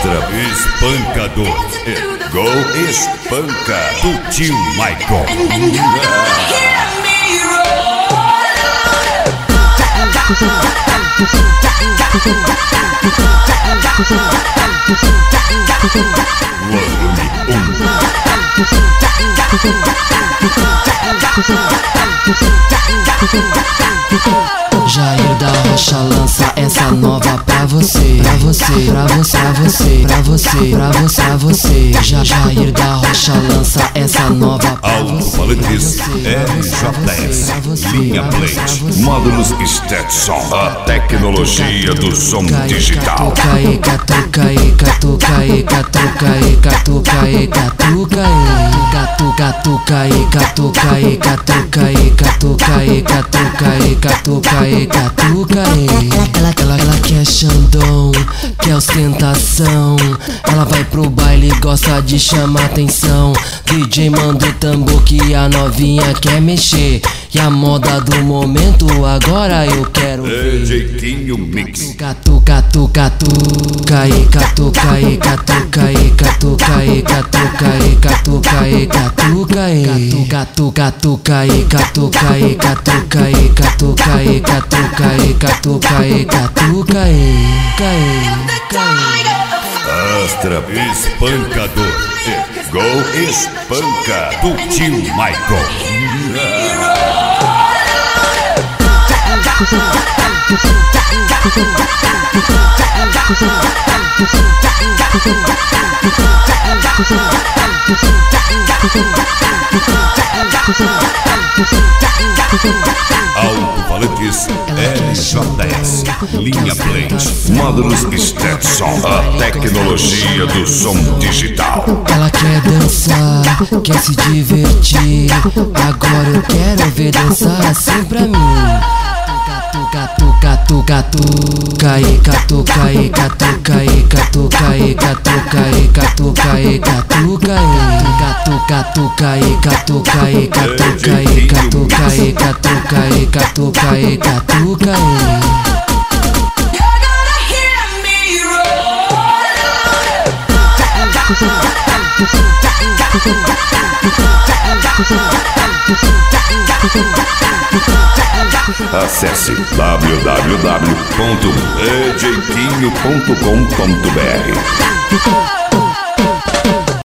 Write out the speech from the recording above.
Astra espancador. Go espanca do tio Michael. Jair da Rocha lança essa nova pra você, pra você, pra você, pra você, pra você, pra você, pra você. Jair da Rocha lança essa nova pra você. Alto-falantes RJS, linha Blade, módulos Stetson, a tecnologia do som digital. Catucaê, catucaê, catucaê, catucaê, catucaê, catucaê, catucaê, catucaê, catucaê, catucaê, catucaê, catucaê. Ela quer Xandão, quer ostentação. Ela vai pro baile e gosta de chamar atenção. DJ manda o tambor que a novinha quer mexer. E a moda do momento agora eu quero ver. Jeitinho Mix. Catucaê, catucaê, catucaê, catucaê, catucaê, catucaê, catucaê, catucaê, catucaê, catucaê, catucaê, catucaê, catucaê, catucaê, Astra espancador. Go espanca do tio Michael. Alto-falantes RJS, linha Blade, módulos Stetson, a tecnologia do som digital. Ela quer dançar, quer se divertir. Agora eu quero ver dançar assim pra mim. Catucaê, catucaê, catucaê, catucaê, catucaê, catucaê, catucaê, catucaê, catucaê, catucaê, catucaê, catucaê, catucaê. Acesse www.ejeitinho.com.br.